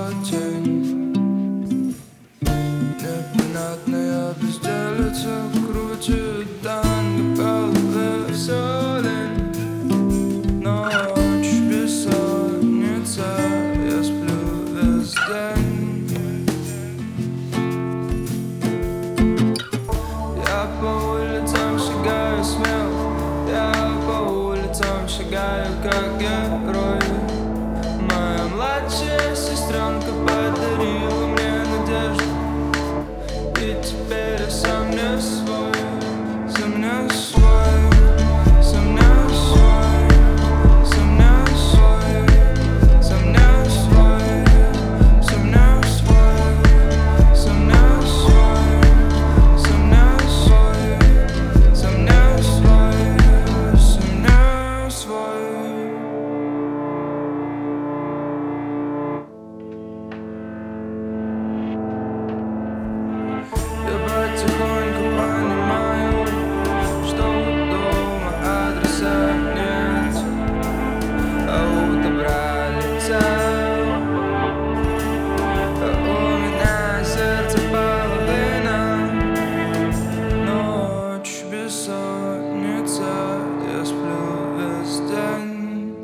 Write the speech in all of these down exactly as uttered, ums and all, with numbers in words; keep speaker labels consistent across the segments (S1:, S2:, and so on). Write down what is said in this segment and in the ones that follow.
S1: тень. Непонятная безделица крутит танго по голове все лень. Ночь бессонница, я сплю весь день. Я по улицам шагаю смело, я по улицам шагаю как герой. Моя младшая сестренка подарила мне надежду, и теперь я сам не свой, сам не свой, сам не свой, сам не свой, сам не свой, сам не свой, сам не свой, сам не свой, сам не свой, сам не свой. Потихоньку понимаю, что дома адреса нет, а у добра летят, а у меня сердце половина. Ночь бессонница, я сплю весь день.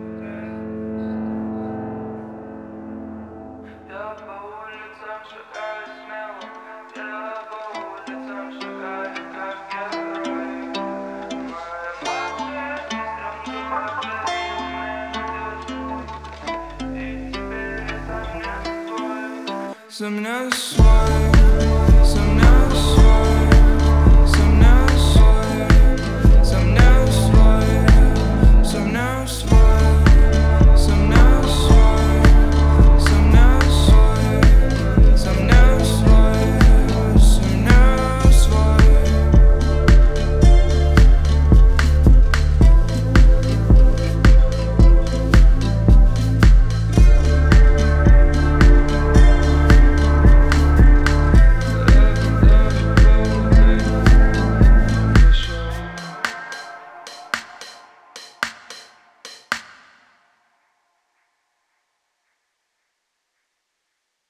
S1: Я по улицам шагаю смело, я по улицам шагаю как герой. Моя младшая сестренка подарила мне надежду, и теперь я сам не свой, сам не свой, сам не свой.